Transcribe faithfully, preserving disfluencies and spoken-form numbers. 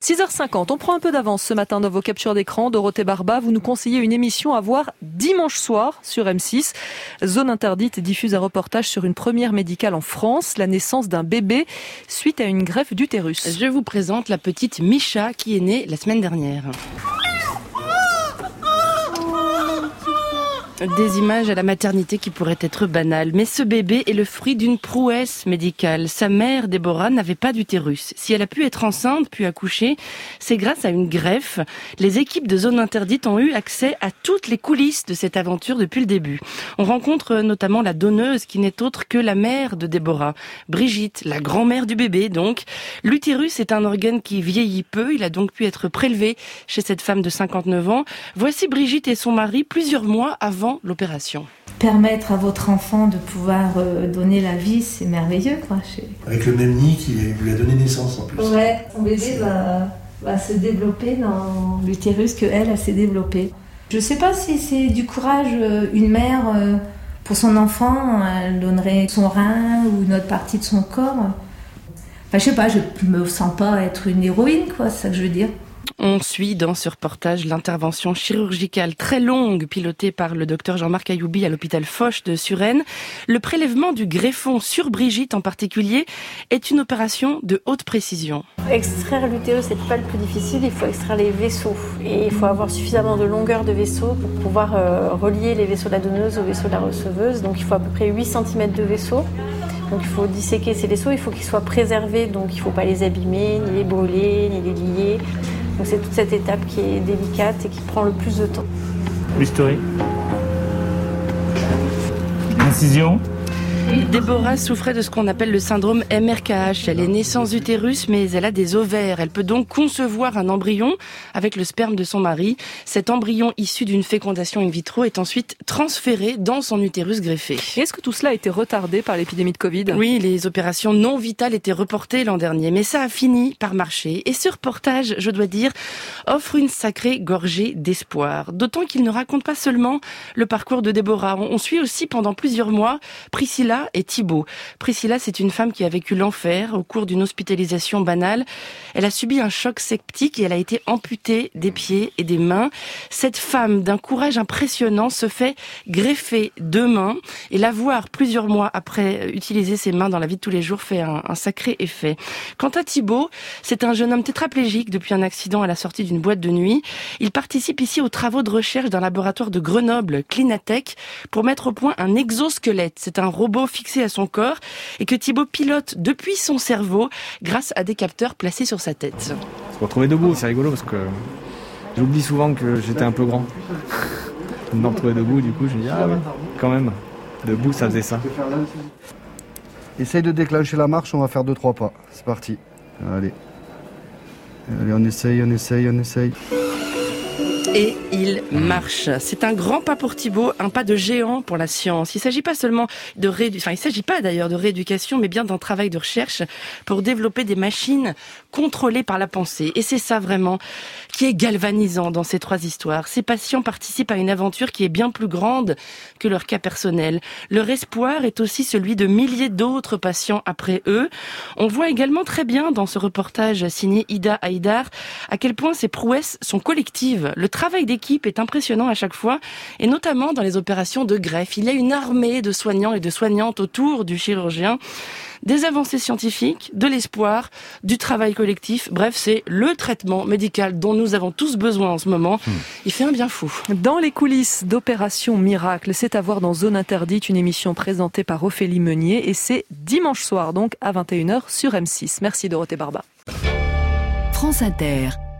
six heures cinquante, on prend un peu d'avance ce matin dans vos captures d'écran. Dorothée Barba, vous nous conseillez une émission à voir dimanche soir sur M six. Zone interdite diffuse un reportage sur une première médicale en France, la naissance d'un bébé suite à une greffe d'utérus. Je vous présente la petite Micha qui est née la semaine dernière. Des images à la maternité qui pourraient être banales, mais ce bébé est le fruit d'une prouesse médicale. Sa mère, Déborah, n'avait pas d'utérus. Si elle a pu être enceinte puis accoucher, c'est grâce à une greffe. Les équipes de Zone Interdite ont eu accès à toutes les coulisses de cette aventure depuis le début. On rencontre notamment la donneuse qui n'est autre que la mère de Déborah, Brigitte, la grand-mère du bébé donc. L'utérus est un organe qui vieillit peu, il a donc pu être prélevé chez cette femme de cinquante-neuf ans. Voici Brigitte et son mari plusieurs mois avant l'opération. Permettre à votre enfant de pouvoir euh, donner la vie, c'est merveilleux, quoi. Avec le même nid qui lui a donné naissance en plus. Ouais, son bébé va, va se développer dans l'utérus qu'elle, elle s'est développée. Je sais pas si c'est du courage, euh, une mère, euh, pour son enfant, elle donnerait son rein ou une autre partie de son corps. Enfin, je sais pas, je me sens pas être une héroïne, quoi, c'est ça que je veux dire. On suit dans ce reportage l'intervention chirurgicale très longue pilotée par le docteur Jean-Marc Ayoubi à l'hôpital Foch de Suresnes. Le prélèvement du greffon sur Brigitte en particulier est une opération de haute précision. Extraire l'utérus, c'est pas le plus difficile, il faut extraire les vaisseaux. Et il faut avoir suffisamment de longueur de vaisseau pour pouvoir euh, relier les vaisseaux de la donneuse aux vaisseaux de la receveuse. Donc il faut à peu près huit centimètres de vaisseau. Donc il faut disséquer ces vaisseaux, il faut qu'ils soient préservés, donc il ne faut pas les abîmer, ni les brûler, ni les lier. Donc c'est toute cette étape qui est délicate et qui prend le plus de temps. Bistouri. Incision. Déborah souffrait de ce qu'on appelle le syndrome M R K H. Elle est née sans utérus, mais elle a des ovaires. Elle peut donc concevoir un embryon avec le sperme de son mari. Cet embryon issu d'une fécondation in vitro est ensuite transféré dans son utérus greffé. Et est-ce que tout cela a été retardé par l'épidémie de Covid ? Oui, les opérations non vitales étaient reportées l'an dernier, mais ça a fini par marcher. Et ce reportage, je dois dire, offre une sacrée gorgée d'espoir. D'autant qu'il ne raconte pas seulement le parcours de Déborah. On suit aussi pendant plusieurs mois Priscilla et Thibaut. Priscilla, c'est une femme qui a vécu l'enfer au cours d'une hospitalisation banale. Elle a subi un choc septique et elle a été amputée des pieds et des mains. Cette femme d'un courage impressionnant se fait greffer deux mains et la voir plusieurs mois après utiliser ses mains dans la vie de tous les jours fait un, un sacré effet. Quant à Thibaut, c'est un jeune homme tétraplégique depuis un accident à la sortie d'une boîte de nuit. Il participe ici aux travaux de recherche d'un laboratoire de Grenoble, Clinatech, pour mettre au point un exosquelette. C'est un robot fixé à son corps et que Thibaut pilote depuis son cerveau grâce à des capteurs placés sur sa tête. Se retrouver debout, c'est rigolo parce que j'oublie souvent que j'étais un peu grand. De me retrouver debout, du coup, je me dis ah oui, quand même, debout ça faisait ça. Essaye de déclencher la marche, on va faire deux trois pas. C'est parti. Allez. Allez, on essaye, on essaye, on essaye. Et il marche. C'est un grand pas pour Thibaut, un pas de géant pour la science. Il ne s'agit pas seulement de réédu... enfin, il s'agit pas d'ailleurs de rééducation, mais bien d'un travail de recherche pour développer des machines contrôlées par la pensée. Et c'est ça vraiment qui est galvanisant dans ces trois histoires. Ces patients participent à une aventure qui est bien plus grande que leur cas personnel. Leur espoir est aussi celui de milliers d'autres patients après eux. On voit également très bien dans ce reportage signé Ida Haïdar à quel point ces prouesses sont collectives. Le travail d'équipe est impressionnant à chaque fois, et notamment dans les opérations de greffe. Il y a une armée de soignants et de soignantes autour du chirurgien. Des avancées scientifiques, de l'espoir, du travail collectif. Bref, c'est le traitement médical dont nous avons tous besoin en ce moment. Mmh. Il fait un bien fou. Dans les coulisses d'Opération Miracle, c'est à voir dans Zone Interdite, une émission présentée par Ophélie Meunier, et c'est dimanche soir, donc à vingt et une heures sur M six. Merci Dorothée Barba. France Inter.